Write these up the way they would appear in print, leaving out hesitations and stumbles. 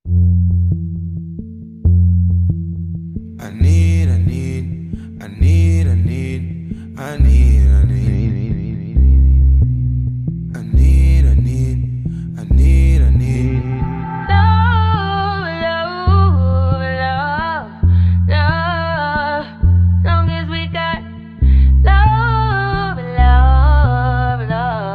I need, I need, I need, I need, I need, I need, I need, I need, I need, I need. Love, love, love, love. Long as we got love, love,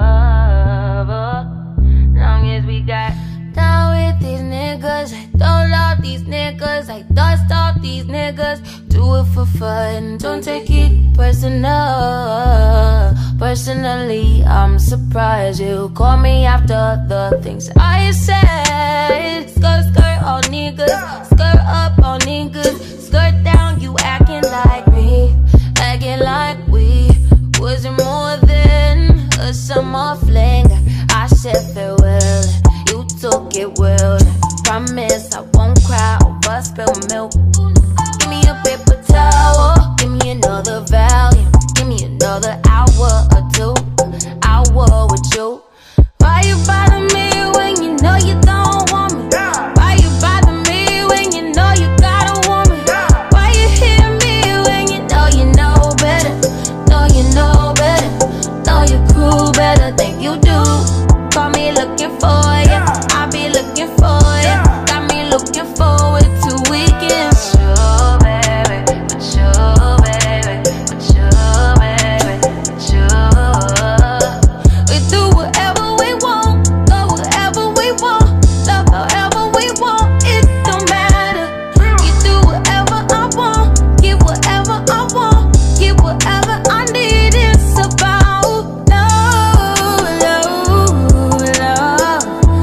love. Long as we got down with these niggas, I don't love these niggas, I dust off these niggas. Do it for fun, don't take it personal. Personally, I'm surprised you call me after the things I said. Skirt, skirt, all niggas, skirt up, all niggas, skirt down, you acting like me, acting like we wasn't more than a summer fling. I said farewell, you took it well. Promise I won't cry over spilled milk. Give me a paper towel, give me another volume, give me another hour or two, hour with you. Why you bother me when you know you don't want me? Why you bother me when you know you got a woman? Why you hit me when you know better? Know you know better, know your crew better than you do. Call me looking for ya, I be looking for ya. Got me looking forward to weekends. Sure, baby, but sure, baby, but sure, baby, but sure. We do whatever we want, go wherever we want, love however we want. It don't matter. You do whatever I want, get whatever I want, get whatever I need. It's about love, love, love,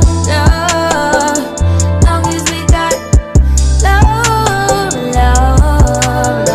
love. Long as we got love, love,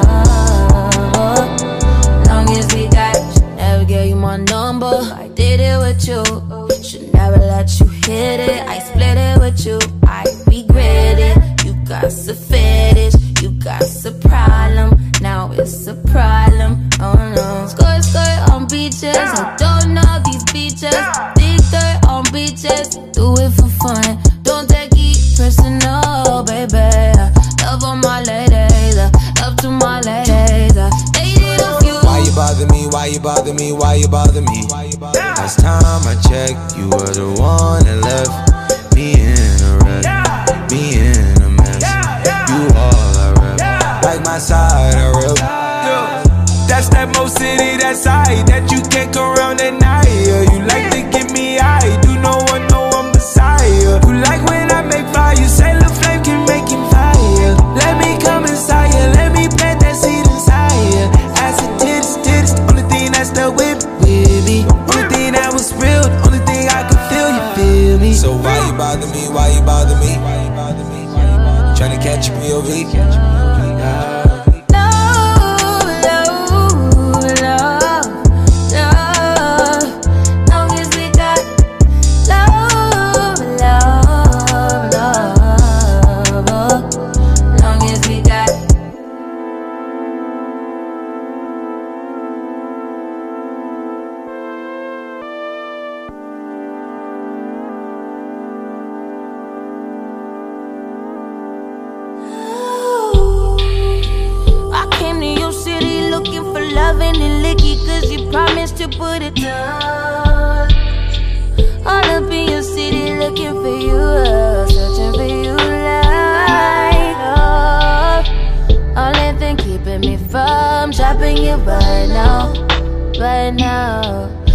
love. Long as we got, never gave you my number, I did it with you. Should never let you hit it, I split it with you. I regret it, you got a fetish, you got a problem. Now it's a problem, oh no. Skirt, skirt on beaches, I don't know these beaches. Dig dirt on beaches, do it for fun. Don't take it personal, baby. Love on my ladies, love to my ladies. Dated a few. Why you bother me? Why you bother me? Why you bother me? Last time I checked, you were the one that left me in a wreck, me in a mess. You all I rep, like my side I rep. That's that Mo City, that side that you can't come around at night. You like to get me high, do no one know I'm beside you. You like when I make fire, you say the flame can make him fire. Let me come inside you, let me plant that seed inside you. Acid titties, titties, only thing that's the whip with me. Only thing that was real, the only thing I could feel, you feel me. So why you bother me, why you bother me? Tryna catch a POV. Loving and licky, cause you promised to put it down. All up in your city looking for you, searching for you like only thing keeping me from dropping you right now, right now.